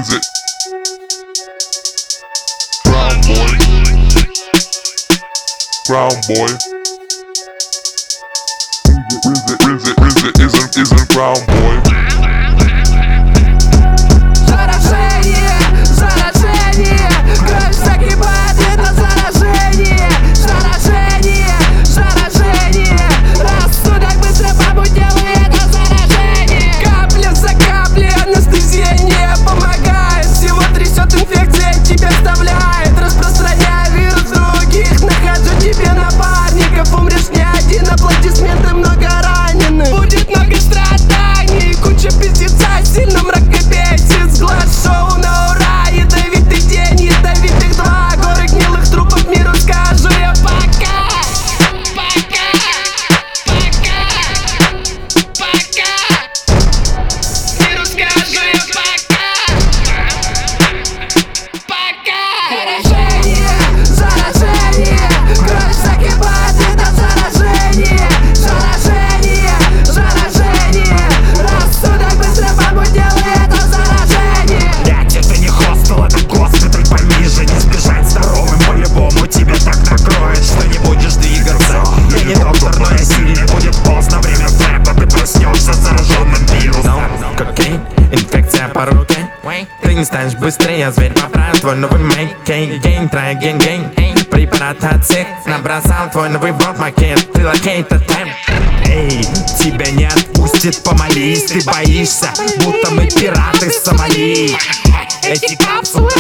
it Brown boy? Brown boy? Isn't brown boy? Заражение, заражение, кровь закипает, это заражение. Заражение, заражение, рассудок быстро побудел, и это заражение. Капля за каплей, анестезия не помогает. Всего трясет, инфекция тебя оставляет. Распространяя вирус других, нахожу тебе напарников. Умрешь не один, аплодисменты, много раненых. Будет много страданий, куча пиздеца, сильно мракобесит. Сглаз шоу на ура, ядовитый день, ядовитых два. Горы гнилых трупов миру скажу я пока. Пока, пока, пока. Миру скажу я пока. Пока. Заражение, заражение, кровь закипает, это заражение. Заражение, заражение, рассудок быстро побудел, и это заражение. Блять, это не хостел, это госпиталь, пойми же, не сбежать здоровым. По-любому тебя так накроет, что не будешь двигаться. Я не доктор, но я сильный, будет поздно, время флэпа, ты проснешься зараженным вирусом. Кокейн, инфекция по руке. Ты не станешь быстрее, зверь поправил твой новый мейк. Гейн, трай, гейн. Препарат от всех набросал твой новый вот макет. Ты лакей, тотем. Эй, тебя не отпустит, помолись, ты боишься, будто мы пираты с Сомали. Эти капсулы